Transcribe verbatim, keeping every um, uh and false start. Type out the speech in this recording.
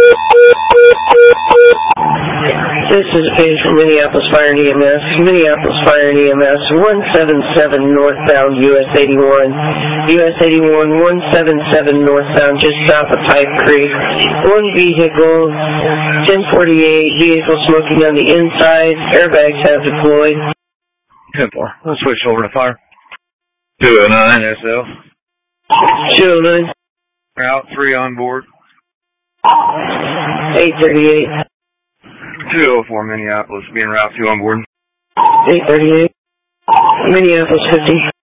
This is a page from Minneapolis Fire and E M S. Minneapolis Fire and E M S, one seven seven northbound U S eighty-one. U S eighty-one, one seven seven northbound, just south of Pipe Creek. One vehicle, ten forty-eight, vehicle smoking on the inside. Airbags have deployed. ten four. Let's switch over to fire. two oh nine S L. two oh nine. Route three on board. eight thirty-eight. two oh four Minneapolis, being route two on board. eight thirty-eight. Minneapolis fifty.